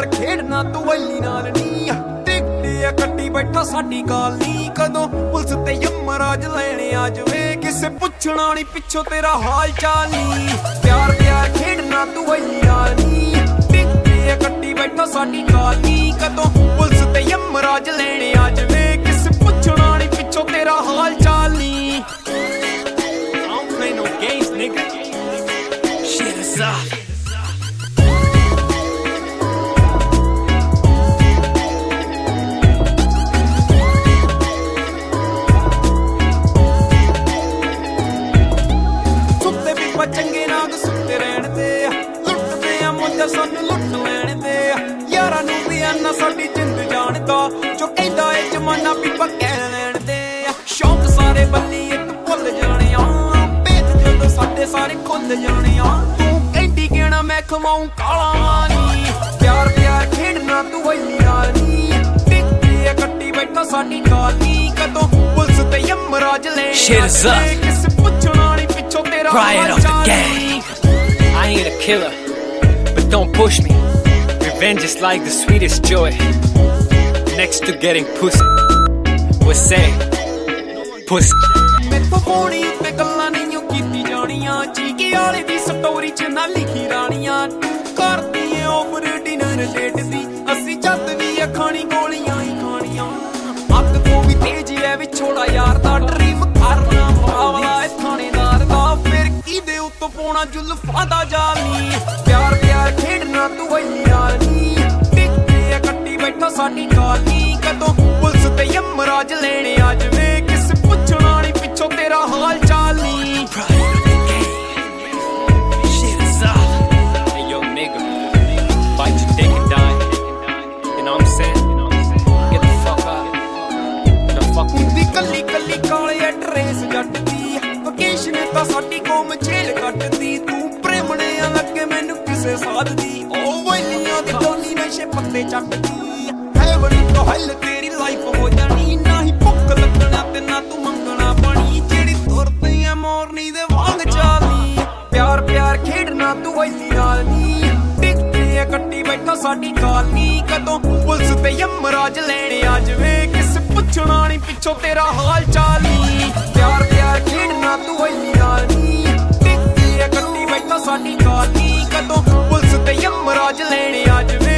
प्यार खेडना तू वैली नाल नी टिकटे कट्टी बैठा साडी गाल नी कदों पुलिस ते यमराज लैणे आ जावे किसे पुछना नहीं पिछों तेरा हाल चाल नी प्यार प्यार खेडना तू वैली नाल नी टिकटे कट्टी बैठा साडी गाल नी कदों पुलिस ते यमराज लैणे आ जावे किसे पुछना नहीं पिछों तेरा हाल चाल नी I don't play no games, nigga. Shit is up. चंगे नाग सुते रहने दे लुटदे आ मौजा सानू लुट लैने दे यारां नूं भी आना साडी जिंद जानदा जो कहंदा ए जमाना भी पक्के लैण दे शौक सारे बल्ली तू भुल जाने आ भेद जदों साडे सारे खुल जाने आ तू कहंदी कहना मैं खवाऊं काला नी प्यार प्यार खेडना तू वैली नाल नी टिकटे कट्टी बैठा साडी गाल नी कदों पुलिस ते यमराज लैणे किसे पुछना नहीं पिछों तेरा Riot of the gang. I ain't a killer, but don't push me. Revenge is like the sweetest joy, next to getting pussy. What's say? Pussy. मेरे फोनी उत्ते गल्लां नहीं कीती जानियां चीके वाले दी स्टोरी च ना लिखी रानियां करदी ए ओवर डिनर लेट दी असी जद भी खानी गोलियां ही खानियां अग तो भी तेज है विछोड़ा यार दा ड्रीम करना मावला ए थानेदार दा फिर किदे उत्तों पाउणा जुल्फां दा जाल नी प्यार प्यार खेडना तू वैली नाल नी टिकटे कट्टी बैठा साडी गाल नी कदों पुलिस ते यमराज लैणे आ जावे किसे पुछना नहीं पिछों तेरा हाल चाल नी Shit is up. Hey yo nigga, bite your dick and die. You know what I'm saying? Get the fuck out. The fuck ਹੁੰਦੀ ਕੱਲੀ ਕੱਲੀ ਕਾਲੇ ਐਡਰੈਸ ਜੱਟ ਦੀ ਵਕੇਸ਼ਨ ਤਾਂ ਸਾਡੀ ਕੌਮ ਜੇਲ ਕੱਟਦੀ ਤੂੰ ਪ੍ਰੇਮਣਿਆਂ ਲੱਗੇ ਮੈਨੂੰ ਕਿਸੇ ਸਾਧ ਦੀ ਉਹ ਵੈਲੀਆਂ ਦੀ ਟੋਲੀ ਨਸ਼ੇ ਪੱਤੇ ਚੱਟਦੀ ਹੈਵਨ ਤੋਂ ਹੱਲ ਤੇਰੀ ਲਾਈਫ ਹੋ ਜਾਣੀ ਨਾ ਹੀ ਭੁੱਖ ਲੱਗਣਾ ਤੇ ਨਾ ਤੂੰ ਮੰਗਣਾ ਪਾਣੀ ਜਿਹੜੀ ਤੁਰਦੀ ਆ ਮੋਰਨੀ ਦੇ ਵਾਂਗ ਚਾਲੀ ਪਿਆਰ ਪਿਆਰ ਖੇਡਣਾ ਤੂੰ ਵੈਲੀ ਨਾਲ ਨੀ ਟਿਕਟੇ ਕੱਟੀ ਬੈਠਾ ਸਾਡੀ ਗਾਲ ਨੀ ਕਦੋਂ ਪੁਲਿਸ ਤੇ ਯਮਰਾਜ ਲੈਣੇ ਆ ਜਾਵੇ ਕਿਸ ਪੁੱਛਣਾ ਨਹੀਂ ਪਿੱਛੋਂ ਤੇਰਾ ਹਾਲ ਚਾਲ ਨੀ ਪਿਆਰ ਪਿਆਰ ਖੇਡਣਾ ਤੂੰ ਵੈਲੀ ਨਾਲ ਨੀ ਟਿਕਟੇ ਕੱਟੀ ਬੈਠਾ ਸਾਡੀ ਗਾਲ ਨੀ ਕਦੋਂ ਪੁਲਿਸ ਤੇ ਯਮਰਾਜ ਲੈਣੇ ਆ ਜਾਵੇ